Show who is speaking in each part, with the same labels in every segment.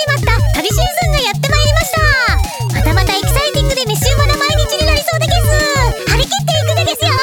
Speaker 1: 始まった旅シーズンがやってまいりました。またまたエキサイティングで飯うまな毎日になりそうでです。張り切っていくでですよ。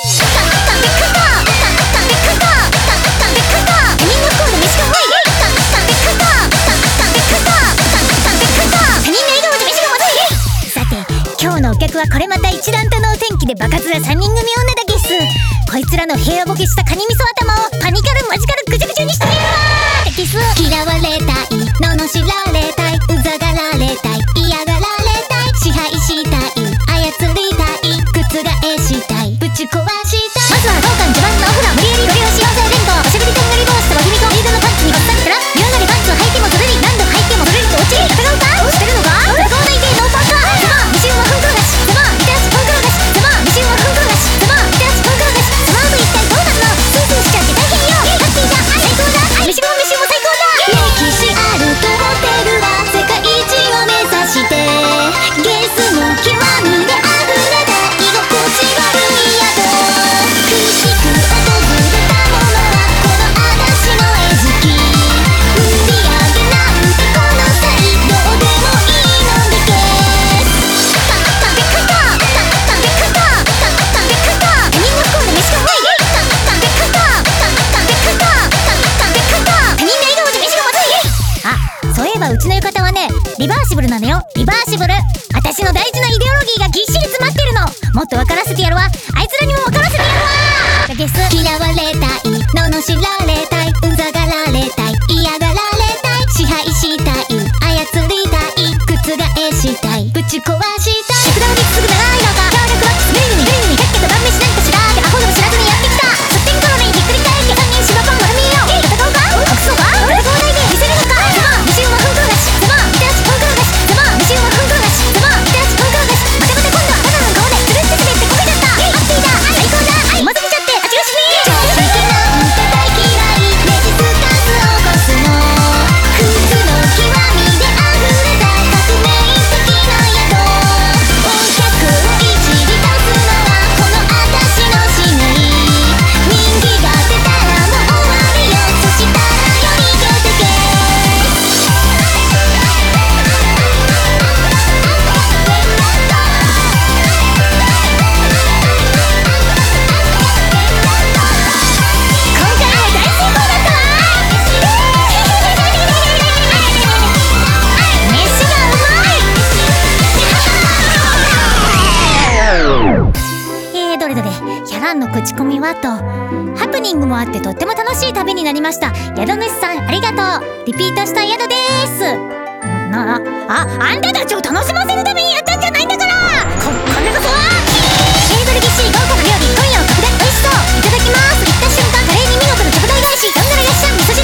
Speaker 1: 今日のお客はこれまた一段とのお天気でバカ面3人組女だゲス。こいつらの平和ボケしたカニ味噌頭をパニカルマジカルぐちゃぐちゃにしてみるわーゲス。嫌われたい、罵られたい、うざがられたい、嫌がられたい、支配したい、操りたい、覆したい、ぶち壊したい。まずは同感自慢のお風呂、無理やりご利用しようぜ連合。おしゃべりとんがり帽子と脇見とリードのパンツにバッサリから湯上がりパンツを履いてもずるり、何度履いてもずるりと落ちる。戦うかどうしてるのか戦わないでノーパーカー。ザマーミシンはフンクロガシ、ザマーみたらしフンクロガシ、ザマーミシンはフンクロガシ、ザマーみたらしフンクロガシ。その後一体どうなるの。スースーしちゃって大変よ。ハッピーだ最高だ、ミシンもミシンも最高だ。歴史あるとホテルは世界一を目指してゲスの極みであふれた居心地悪い宿。くしく訪れたものはこの私の餌食。売り上げなんてこの際どうでもいいのでゲス。食べ方食べ方食べ方他人の不幸で飯がうまい。食べ方食べ方食べ方他人の笑顔で飯がまずい。あ、そういえばうちの浴衣はねリバーシブルなのよ。リバーシブル、私の大事なイデオロギーがぎっしり詰まってるの。もっと分からせてやるわ。あいつらにも分からせてやるわゲス。嫌われたい、罵られたい、うざがられたい、嫌がられたい、支配したい、操りたい、覆したい、ぶち壊したい。宿題にすぐ長いのか協力はグリグリグリグリかっけと晩飯なんかしらってアホでも知らずにやってきた。すってんころにひっくり返って3人芝パン丸見えよ。戦うか隠すのか戦わないで見せるのか。ザマーミシンはフンクロガシ、ザマーみたらしフンクロガシ、ザマーミシンはフンクロガシ、ザマーみたらしフンクロガシ。またまた今度はバナナの顔でつるって滑ってこけちゃった。ハッピーだ最高だ、つまずけちゃってあちがしに常識なんて大嫌い、レジつかず起こすのクズの極みであふれた革命的な宿。お客をいじり出すのはこの私の使命。人気が出たらもう終わりよ。そしたらより強敵。今回も大成功だったわ飯がうまい。どれどれ、ヒャランの口コミはとハプニングもあってとっても楽しい旅になりました。宿主さんありがとう。リピートしたい宿でーす。あんたたちを楽しませるためにやったんじゃないんだから。これこそはどれぎっしり豪華な料理、今夜は格段美味しそう。いただきます。行った瞬間カレーに見事なちょぶ台返し。どんならいらっしゃい味噌汁